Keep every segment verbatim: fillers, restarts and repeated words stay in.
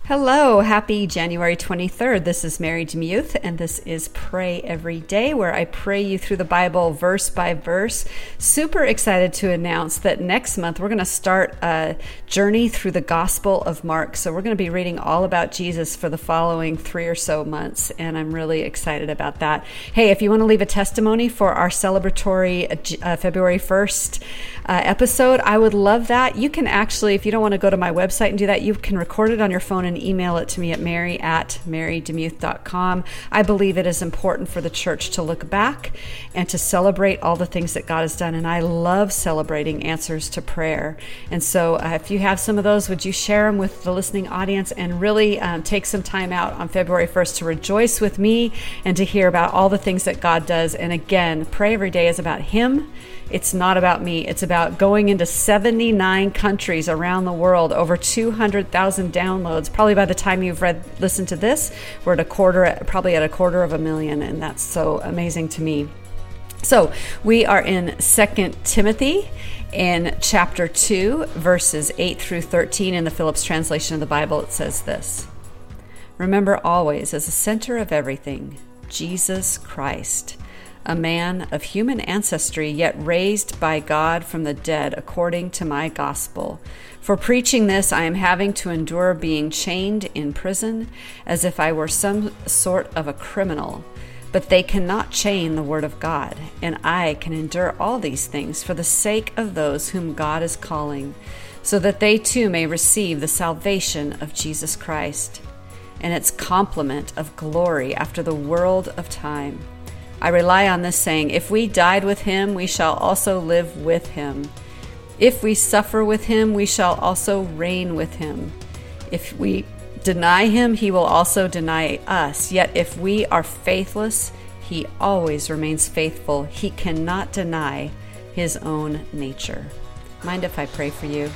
Hello, happy January twenty-third. This is Mary Demuth, and this is Pray Every Day, where I pray you through the Bible verse by verse. Super excited to announce that next month we're going to start a journey through the Gospel of Mark. So we're going to be reading all about Jesus for the following three or so months, and I'm really excited about that. Hey, if you want to leave a testimony for our celebratory uh, February first uh, episode, I would love that. You can actually, if you don't want to go to my website and do that, you can record it on your phone and email it to me at mary at mary demuth dot com. I believe it is important for the church to look back and to celebrate all the things that God has done. And I love celebrating answers to prayer. And so uh, if you have some of those, would you share them with the listening audience and really um, take some time out on February first to rejoice with me and to hear about all the things that God does. And again, Pray Every Day is about Him. It's not about me. It's about going into seventy-nine countries around the world, over two hundred thousand downloads. Probably by the time you've read, listened to this, we're at a quarter, probably at a quarter of a million, and that's so amazing to me. So we are in Second Timothy in chapter two, verses eight through thirteen. In the Phillips translation of the Bible, it says this: "Remember always, as the center of everything, Jesus Christ, a man of human ancestry, yet raised by God from the dead according to my gospel. For preaching this, I am having to endure being chained in prison, as if I were some sort of a criminal. But they cannot chain the word of God, and I can endure all these things for the sake of those whom God is calling, so that they too may receive the salvation of Jesus Christ, and its complement of glory after the world of time. I rely on this saying, if we died with him, we shall also live with him. If we suffer with him, we shall also reign with him. If we deny him, he will also deny us. Yet if we are faithless, he always remains faithful. He cannot deny his own nature." Mind if I pray for you?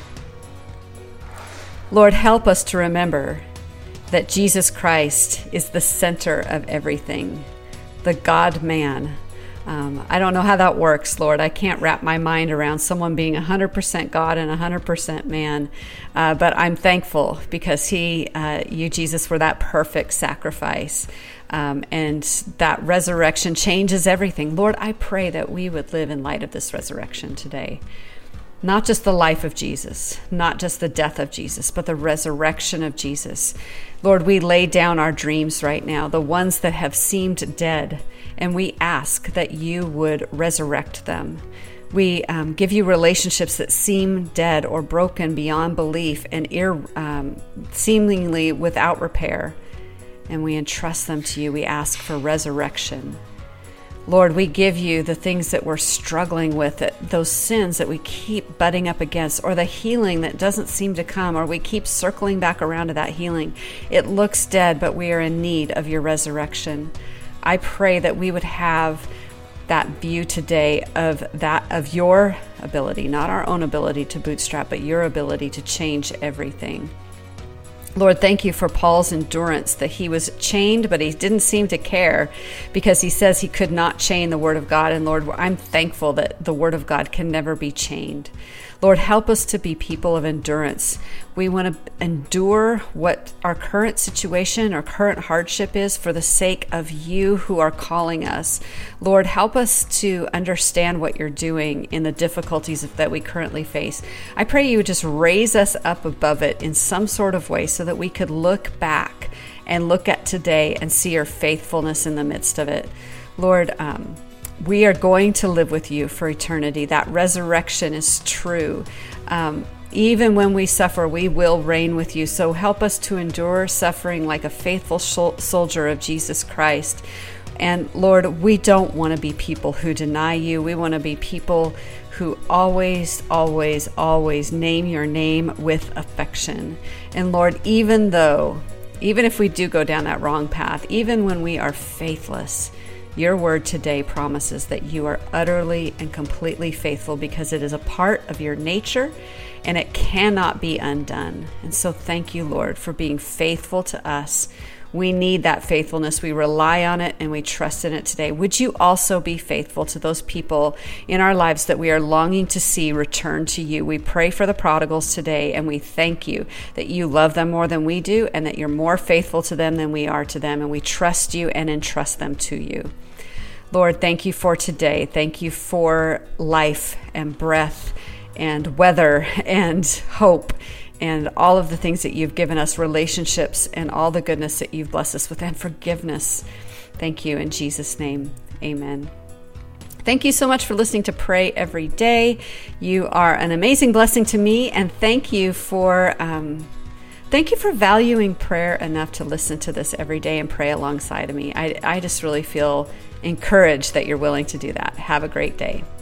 Lord, help us to remember that Jesus Christ is the center of everything. The God-man. Um, I don't know how that works, Lord. I can't wrap my mind around someone being one hundred percent God and one hundred percent man. Uh, but I'm thankful because he, uh, you, Jesus, were that perfect sacrifice. Um, and that resurrection changes everything. Lord, I pray that we would live in light of this resurrection today. Not just the life of Jesus, not just the death of Jesus, but the resurrection of Jesus. Lord, we lay down our dreams right now, the ones that have seemed dead, and we ask that you would resurrect them. We um, give you relationships that seem dead or broken beyond belief and ir- um, seemingly without repair, and we entrust them to you. We ask for resurrection. Lord, we give you the things that we're struggling with, that those sins that we keep butting up against, or the healing that doesn't seem to come, or we keep circling back around to that healing. It looks dead, but we are in need of your resurrection. I pray that we would have that view today of that of your ability, not our own ability to bootstrap, but your ability to change everything. Lord, thank you for Paul's endurance, that he was chained, but he didn't seem to care because he says he could not chain the word of God. And Lord, I'm thankful that the word of God can never be chained. Lord, help us to be people of endurance. We want to endure what our current situation or current hardship is for the sake of you who are calling us. Lord, help us to understand what you're doing in the difficulties that we currently face. I pray you would just raise us up above it in some sort of way so that we could look back and look at today and see your faithfulness in the midst of it. Lord, um, we are going to live with you for eternity. That resurrection is true. Um, even when we suffer, we will reign with you. So help us to endure suffering like a faithful soldier of Jesus Christ. And Lord, we don't want to be people who deny you. We want to be people who always, always, always name your name with affection. And Lord, even though, even if we do go down that wrong path, even when we are faithless, your word today promises that you are utterly and completely faithful because it is a part of your nature and it cannot be undone. And so thank you, Lord, for being faithful to us. We need that faithfulness. We rely on it and we trust in it today. Would you also be faithful to those people in our lives that we are longing to see return to you? We pray for the prodigals today, and we thank you that you love them more than we do and that you're more faithful to them than we are to them, and we trust you and entrust them to you. Lord, thank you for today. Thank you for life and breath and weather and hope and all of the things that you've given us, relationships and all the goodness that you've blessed us with, and forgiveness. Thank you in Jesus' name. Amen. Thank you so much for listening to Pray Every Day. You are an amazing blessing to me, and thank you for um, thank you for valuing prayer enough to listen to this every day and pray alongside of me. I, I just really feel encouraged that you're willing to do that. Have a great day.